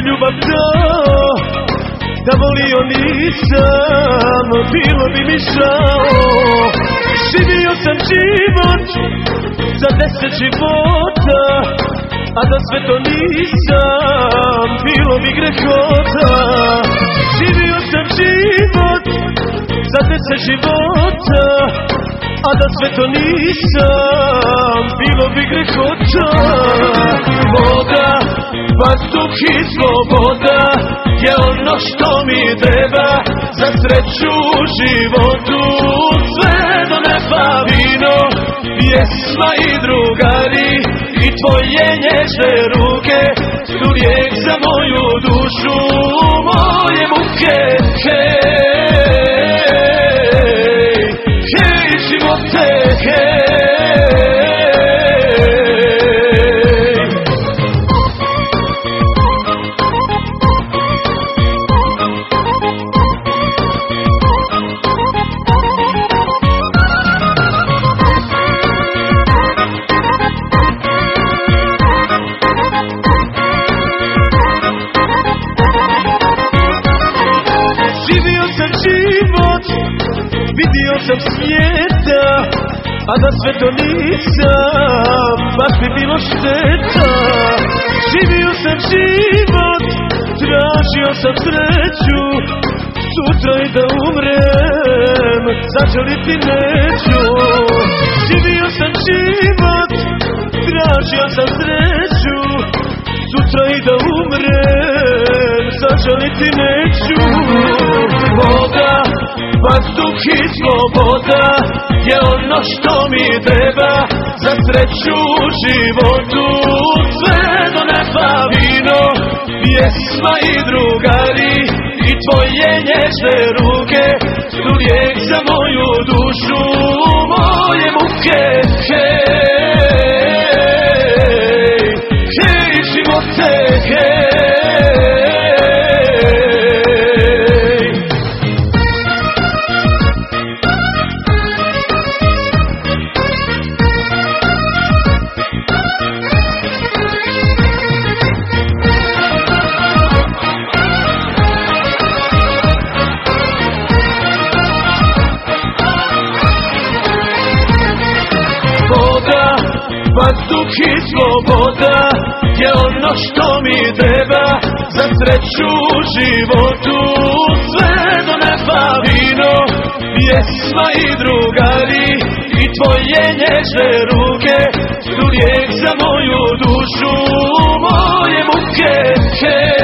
ljubav to, da volio nisam, bilo bi mi žao. Živio sam život za 10 života, a da sve to nisam, bilo bi grehota. Živio sam život za 10 života, a da sve to nisam, bilo bi grehota. Voda, vazduh i sloboda je ono što mi treba za sreću u životu. Sve do neba vino, pjesma i drugari i tvoje nježne ruke su lijek za moju dušu, moje muke. Hej, hej živote, hej. Vidio sam svijeta, a da sve to nisam, baš bi bilo šteta. Živio sam život, tražio sam sreću, sutra i da umrem, zažaliti neću. Živio sam život, tražio sam sreću, sutra i da umrem, zažaliti neću. Voda, vazduh i sloboda je ono što mi treba za sreću u životu. Sve do neba vino, pjesma i drugari i tvoje nježne ruke su lijek za moju dušu, moje muke. Hej, hej živote, hej. Vazduh i sloboda je ono što mi treba za sreću u životu. Sve do neba vino, pjesma i drugari i tvoje nježne ruke su lijek za moju dušu, moje muke.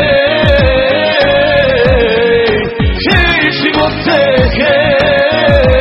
Hej, hej živote, hej.